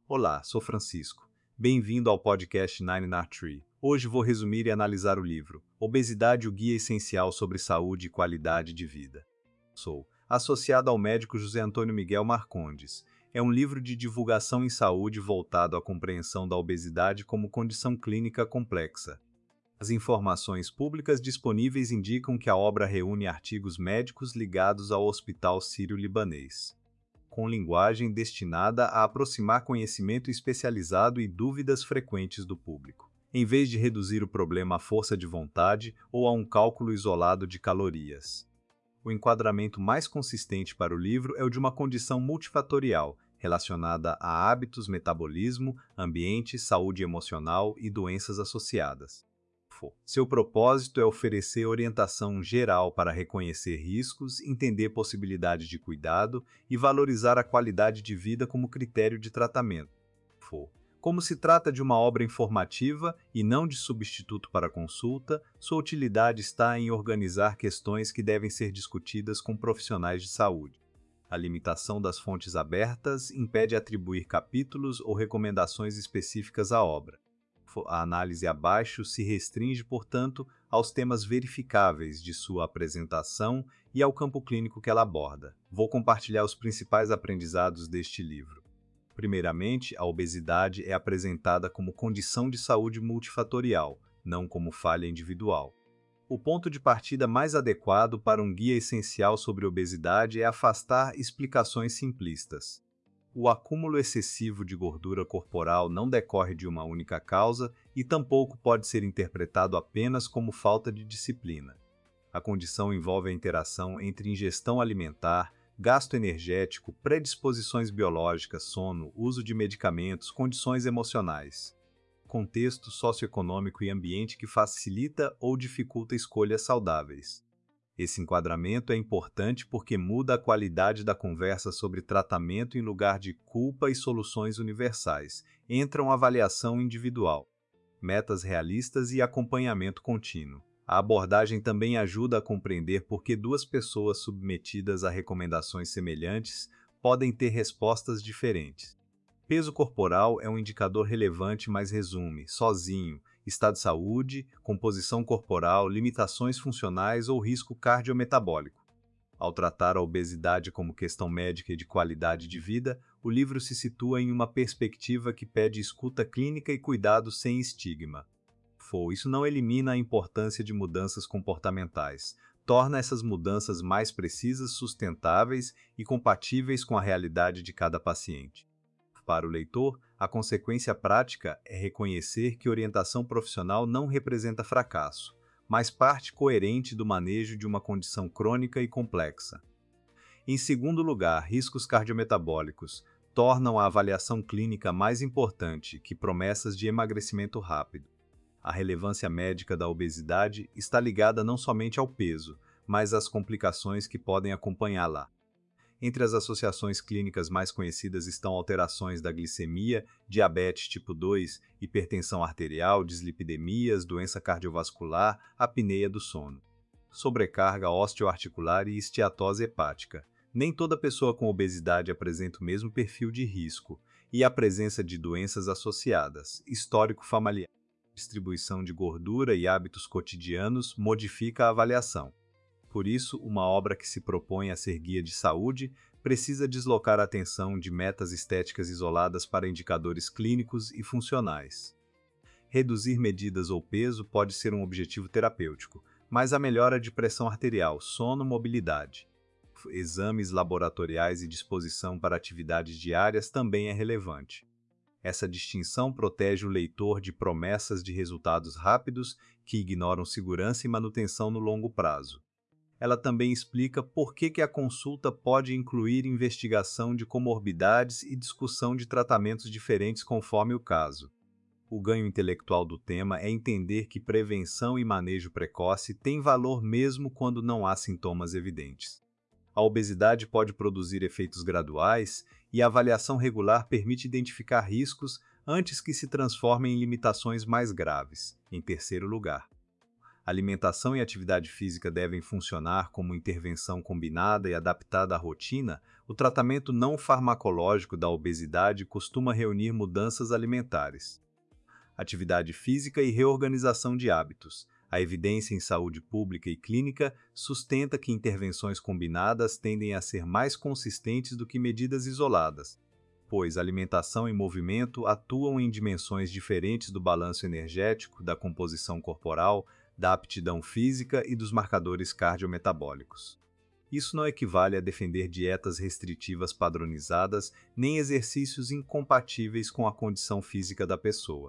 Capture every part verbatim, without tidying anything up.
Olá, sou Francisco. Bem-vindo ao podcast Nine Nine Tree. Hoje vou resumir e analisar o livro Obesidade, o Guia Essencial sobre Saúde e Qualidade de Vida. Sou associado ao médico José Antônio Miguel Marcondes. É um livro de divulgação em saúde voltado à compreensão da obesidade como condição clínica complexa. As informações públicas disponíveis indicam que a obra reúne artigos médicos ligados ao Hospital Sírio-Libanês, com linguagem destinada a aproximar conhecimento especializado e dúvidas frequentes do público, em vez de reduzir o problema à força de vontade ou a um cálculo isolado de calorias. O enquadramento mais consistente para o livro é o de uma condição multifatorial, relacionada a hábitos, metabolismo, ambiente, saúde emocional e doenças associadas. Seu propósito é oferecer orientação geral para reconhecer riscos, entender possibilidades de cuidado e valorizar a qualidade de vida como critério de tratamento. Como se trata de uma obra informativa e não de substituto para consulta, sua utilidade está em organizar questões que devem ser discutidas com profissionais de saúde. A limitação das fontes abertas impede atribuir capítulos ou recomendações específicas à obra. A análise abaixo se restringe, portanto, aos temas verificáveis de sua apresentação e ao campo clínico que ela aborda. Vou compartilhar os principais aprendizados deste livro. Primeiramente, a obesidade é apresentada como condição de saúde multifatorial, não como falha individual. O ponto de partida mais adequado para um guia essencial sobre obesidade é afastar explicações simplistas. O acúmulo excessivo de gordura corporal não decorre de uma única causa e tampouco pode ser interpretado apenas como falta de disciplina. A condição envolve a interação entre ingestão alimentar, gasto energético, predisposições biológicas, sono, uso de medicamentos, condições emocionais, contexto socioeconômico e ambiente que facilita ou dificulta escolhas saudáveis. Esse enquadramento é importante porque muda a qualidade da conversa sobre tratamento em lugar de culpa e soluções universais. Entram avaliação individual, metas realistas e acompanhamento contínuo. A abordagem também ajuda a compreender por que duas pessoas submetidas a recomendações semelhantes podem ter respostas diferentes. Peso corporal é um indicador relevante, mas resume, sozinho, estado de saúde, composição corporal, limitações funcionais ou risco cardiometabólico. Ao tratar a obesidade como questão médica e de qualidade de vida, o livro se situa em uma perspectiva que pede escuta clínica e cuidado sem estigma. Isso não elimina a importância de mudanças comportamentais, torna essas mudanças mais precisas, sustentáveis e compatíveis com a realidade de cada paciente. Para o leitor, a consequência prática é reconhecer que orientação profissional não representa fracasso, mas parte coerente do manejo de uma condição crônica e complexa. Em segundo lugar, riscos cardiometabólicos tornam a avaliação clínica mais importante que promessas de emagrecimento rápido. A relevância médica da obesidade está ligada não somente ao peso, mas às complicações que podem acompanhá-la. Entre as associações clínicas mais conhecidas estão alterações da glicemia, diabetes tipo dois, hipertensão arterial, dislipidemias, doença cardiovascular, apneia do sono, sobrecarga osteoarticular e esteatose hepática. Nem toda pessoa com obesidade apresenta o mesmo perfil de risco, e a presença de doenças associadas, histórico familiar, distribuição de gordura e hábitos cotidianos modifica a avaliação. Por isso, uma obra que se propõe a ser guia de saúde precisa deslocar a atenção de metas estéticas isoladas para indicadores clínicos e funcionais. Reduzir medidas ou peso pode ser um objetivo terapêutico, mas a melhora de pressão arterial, sono, mobilidade, exames laboratoriais e disposição para atividades diárias também é relevante. Essa distinção protege o leitor de promessas de resultados rápidos que ignoram segurança e manutenção no longo prazo. Ela também explica por que que a consulta pode incluir investigação de comorbidades e discussão de tratamentos diferentes conforme o caso. O ganho intelectual do tema é entender que prevenção e manejo precoce têm valor mesmo quando não há sintomas evidentes. A obesidade pode produzir efeitos graduais e a avaliação regular permite identificar riscos antes que se transformem em limitações mais graves. Em terceiro lugar, alimentação e atividade física devem funcionar como intervenção combinada e adaptada à rotina, O tratamento não farmacológico da obesidade costuma reunir mudanças alimentares, atividade física e reorganização de hábitos. A evidência em saúde pública e clínica sustenta que intervenções combinadas tendem a ser mais consistentes do que medidas isoladas, pois alimentação e movimento atuam em dimensões diferentes do balanço energético, da composição corporal, da aptidão física e dos marcadores cardiometabólicos. Isso não equivale a defender dietas restritivas padronizadas nem exercícios incompatíveis com a condição física da pessoa.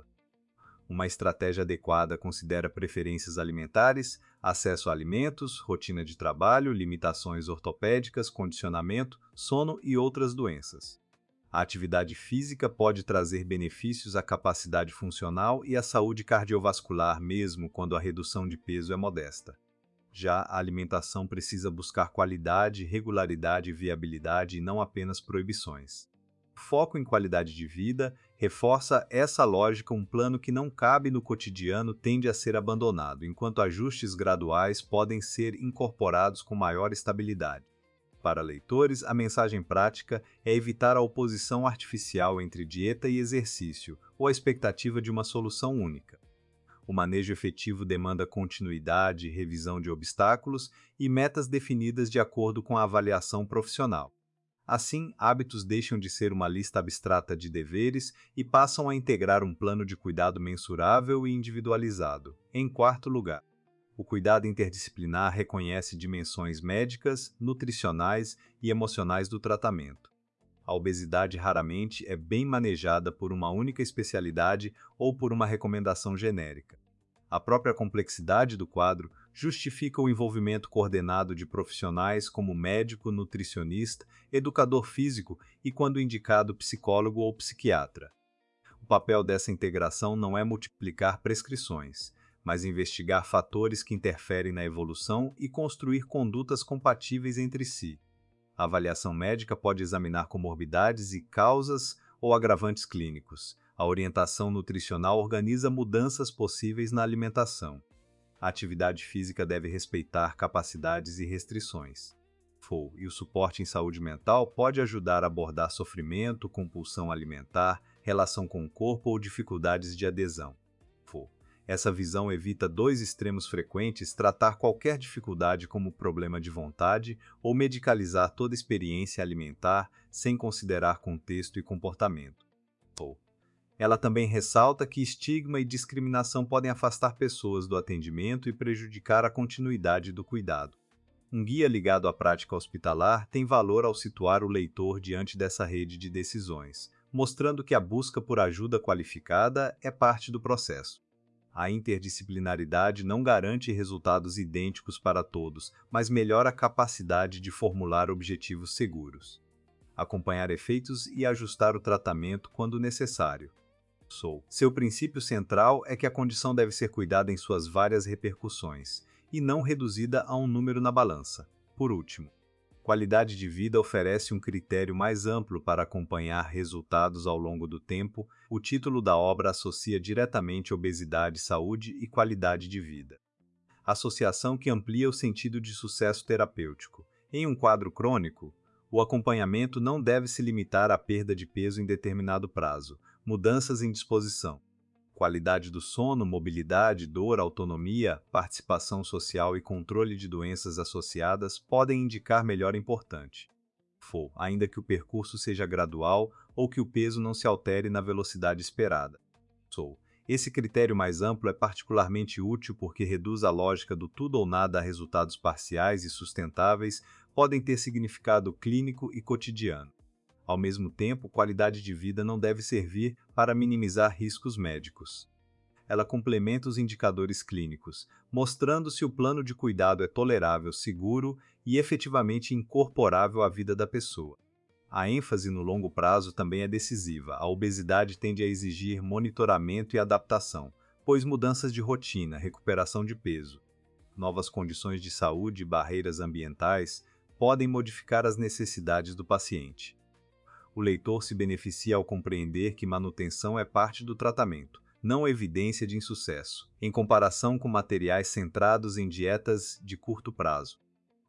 Uma estratégia adequada considera preferências alimentares, acesso a alimentos, rotina de trabalho, limitações ortopédicas, condicionamento, sono e outras doenças. A atividade física pode trazer benefícios à capacidade funcional e à saúde cardiovascular mesmo quando a redução de peso é modesta. Já a alimentação precisa buscar qualidade, regularidade e viabilidade e não apenas proibições. O foco em qualidade de vida reforça essa lógica. Um plano que não cabe no cotidiano tende a ser abandonado, enquanto ajustes graduais podem ser incorporados com maior estabilidade. Para leitores, a mensagem prática é evitar a oposição artificial entre dieta e exercício, ou a expectativa de uma solução única. O manejo efetivo demanda continuidade, revisão de obstáculos e metas definidas de acordo com a avaliação profissional. Assim, hábitos deixam de ser uma lista abstrata de deveres e passam a integrar um plano de cuidado mensurável e individualizado. Em quarto lugar, o cuidado interdisciplinar reconhece dimensões médicas, nutricionais e emocionais do tratamento. A obesidade raramente é bem manejada por uma única especialidade ou por uma recomendação genérica. A própria complexidade do quadro justifica o envolvimento coordenado de profissionais como médico, nutricionista, educador físico e, quando indicado, psicólogo ou psiquiatra. O papel dessa integração não é multiplicar prescrições, mas investigar fatores que interferem na evolução e construir condutas compatíveis entre si. A avaliação médica pode examinar comorbidades e causas ou agravantes clínicos. A orientação nutricional organiza mudanças possíveis na alimentação. A atividade física deve respeitar capacidades e restrições. F O e o suporte em saúde mental pode ajudar a abordar sofrimento, compulsão alimentar, relação com o corpo ou dificuldades de adesão. F O. Essa visão evita dois extremos frequentes: tratar qualquer dificuldade como problema de vontade ou medicalizar toda experiência alimentar sem considerar contexto e comportamento. F O. Ela também ressalta que estigma e discriminação podem afastar pessoas do atendimento e prejudicar a continuidade do cuidado. Um guia ligado à prática hospitalar tem valor ao situar o leitor diante dessa rede de decisões, mostrando que a busca por ajuda qualificada é parte do processo. A interdisciplinaridade não garante resultados idênticos para todos, mas melhora a capacidade de formular objetivos seguros, acompanhar efeitos e ajustar o tratamento quando necessário. Sou. Seu princípio central é que a condição deve ser cuidada em suas várias repercussões, e não reduzida a um número na balança. Por último, qualidade de vida oferece um critério mais amplo para acompanhar resultados ao longo do tempo. O título da obra associa diretamente obesidade, saúde e qualidade de vida. Associação que amplia o sentido de sucesso terapêutico. Em um quadro crônico, o acompanhamento não deve se limitar à perda de peso em determinado prazo, mudanças em disposição, qualidade do sono, mobilidade, dor, autonomia, participação social e controle de doenças associadas podem indicar melhora importante. F O, ainda que o percurso seja gradual ou que o peso não se altere na velocidade esperada. S O. Esse critério mais amplo é particularmente útil porque reduz a lógica do tudo ou nada a resultados parciais e sustentáveis, podem ter significado clínico e cotidiano. Ao mesmo tempo, qualidade de vida não deve servir para minimizar riscos médicos. Ela complementa os indicadores clínicos, mostrando se o plano de cuidado é tolerável, seguro e efetivamente incorporável à vida da pessoa. A ênfase no longo prazo também é decisiva. A obesidade tende a exigir monitoramento e adaptação, pois mudanças de rotina, recuperação de peso, novas condições de saúde e barreiras ambientais podem modificar as necessidades do paciente. O leitor se beneficia ao compreender que manutenção é parte do tratamento, não evidência de insucesso, em comparação com materiais centrados em dietas de curto prazo.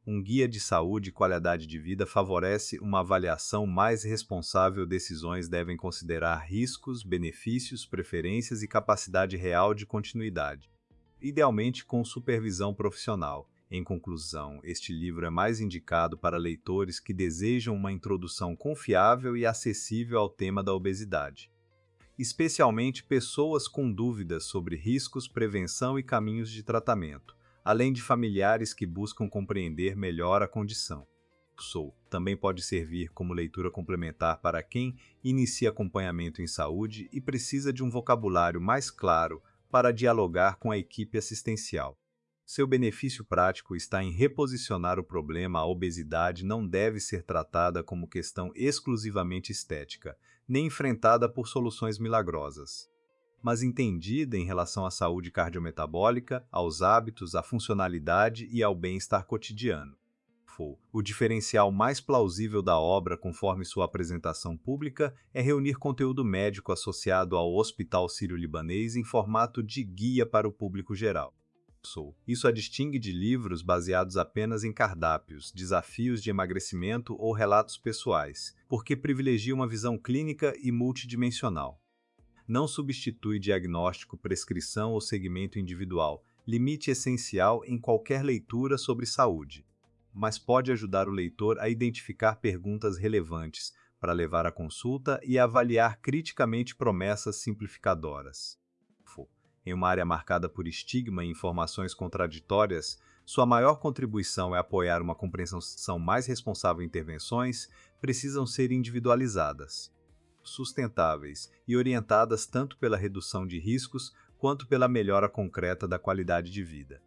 Um guia de saúde e qualidade de vida favorece uma avaliação mais responsável. Decisões devem considerar riscos, benefícios, preferências e capacidade real de continuidade, idealmente com supervisão profissional. Em conclusão, este livro é mais indicado para leitores que desejam uma introdução confiável e acessível ao tema da obesidade, especialmente pessoas com dúvidas sobre riscos, prevenção e caminhos de tratamento, além de familiares que buscam compreender melhor a condição. Sou. Também pode servir como leitura complementar para quem inicia acompanhamento em saúde e precisa de um vocabulário mais claro para dialogar com a equipe assistencial. Seu benefício prático está em reposicionar o problema. A obesidade não deve ser tratada como questão exclusivamente estética, nem enfrentada por soluções milagrosas, mas entendida em relação à saúde cardiometabólica, aos hábitos, à funcionalidade e ao bem-estar cotidiano. O diferencial mais plausível da obra, conforme sua apresentação pública, é reunir conteúdo médico associado ao Hospital Sírio-Libanês em formato de guia para o público geral. Isso a distingue de livros baseados apenas em cardápios, desafios de emagrecimento ou relatos pessoais, porque privilegia uma visão clínica e multidimensional. Não substitui diagnóstico, prescrição ou segmento individual, limite essencial em qualquer leitura sobre saúde, mas pode ajudar o leitor a identificar perguntas relevantes para levar à consulta e avaliar criticamente promessas simplificadoras. Em uma área marcada por estigma e informações contraditórias, sua maior contribuição é apoiar uma compreensão mais responsável. Intervenções precisam ser individualizadas, sustentáveis e orientadas tanto pela redução de riscos quanto pela melhora concreta da qualidade de vida.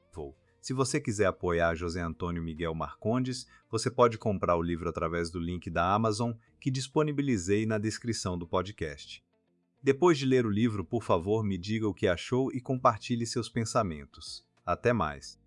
Se você quiser apoiar José Antônio Miguel Marcondes, você pode comprar o livro através do link da Amazon que disponibilizei na descrição do podcast. Depois de ler o livro, por favor, me diga o que achou e compartilhe seus pensamentos. Até mais!